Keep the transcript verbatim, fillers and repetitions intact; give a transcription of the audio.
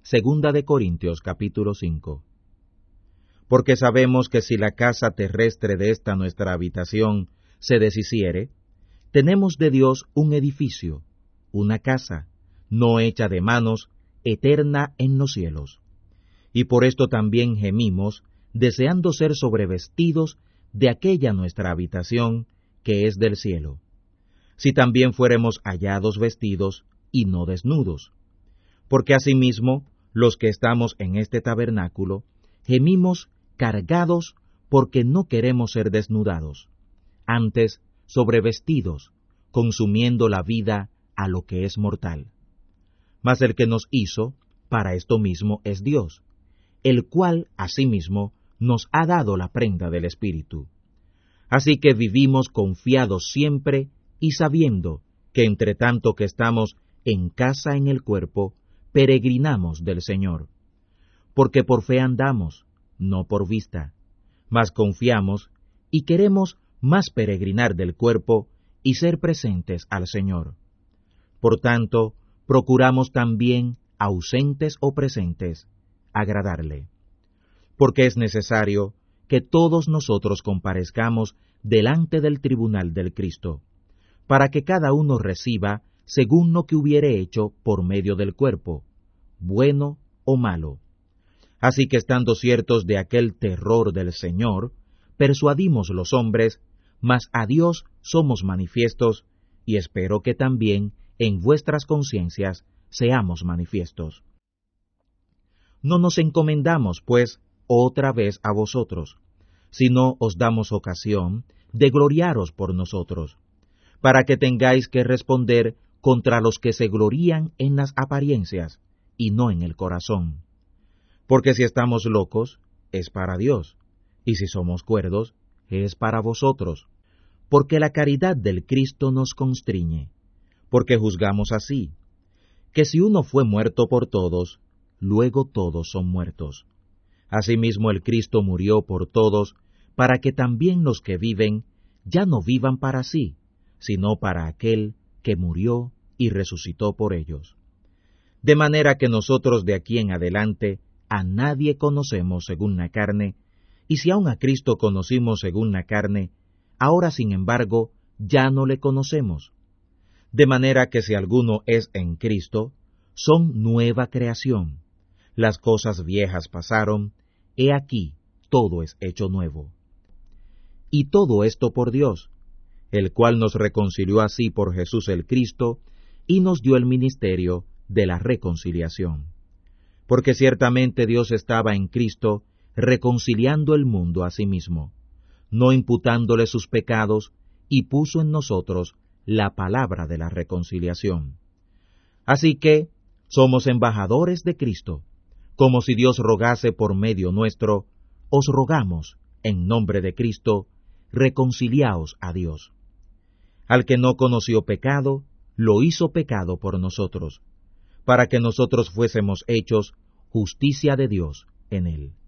Segunda de Corintios capítulo cinco. Porque sabemos que si la casa terrestre de esta nuestra habitación se deshiciere, tenemos de Dios un edificio, una casa, no hecha de manos, eterna en los cielos. Y por esto también gemimos, deseando ser sobrevestidos de aquella nuestra habitación que es del cielo, si también fuéremos hallados vestidos y no desnudos. Porque asimismo, los que estamos en este tabernáculo, gemimos cargados porque no queremos ser desnudados, antes sobrevestidos, consumiendo la vida a lo que es mortal. Mas el que nos hizo, para esto mismo es Dios, el cual asimismo nos ha dado la prenda del Espíritu. Así que vivimos confiados siempre y sabiendo que entre tanto que estamos en casa en el cuerpo, peregrinamos del Señor. Porque por fe andamos, no por vista, mas confiamos y queremos más peregrinar del cuerpo y ser presentes al Señor. Por tanto, procuramos también, ausentes o presentes, agradarle. Porque es necesario que todos nosotros comparezcamos delante del tribunal del Cristo, para que cada uno reciba según lo que hubiere hecho por medio del cuerpo, bueno o malo. Así que estando ciertos de aquel terror del Señor, persuadimos los hombres, mas a Dios somos manifiestos, y espero que también en vuestras conciencias seamos manifiestos. No nos encomendamos, pues, otra vez a vosotros, sino os damos ocasión de gloriaros por nosotros, para que tengáis que responder contra los que se glorían en las apariencias, y no en el corazón. Porque si estamos locos, es para Dios, y si somos cuerdos, es para vosotros. Porque la caridad del Cristo nos constriñe, porque juzgamos así, que si uno fue muerto por todos, luego todos son muertos. Asimismo el Cristo murió por todos, para que también los que viven ya no vivan para sí, sino para aquel que murió y resucitó por ellos. De manera que nosotros de aquí en adelante a nadie conocemos según la carne, y si aun a Cristo conocimos según la carne, ahora sin embargo ya no le conocemos. De manera que si alguno es en Cristo, son nueva creación. Las cosas viejas pasaron, he aquí, todo es hecho nuevo. Y todo esto por Dios, el cual nos reconcilió así por Jesús el Cristo, y nos dio el ministerio de la reconciliación. Porque ciertamente Dios estaba en Cristo reconciliando el mundo a sí mismo, no imputándole sus pecados, y puso en nosotros la palabra de la reconciliación. Así que somos embajadores de Cristo, como si Dios rogase por medio nuestro, os rogamos, en nombre de Cristo, reconciliaos a Dios. Al que no conoció pecado, lo hizo pecado por nosotros, para que nosotros fuésemos hechos justicia de Dios en él.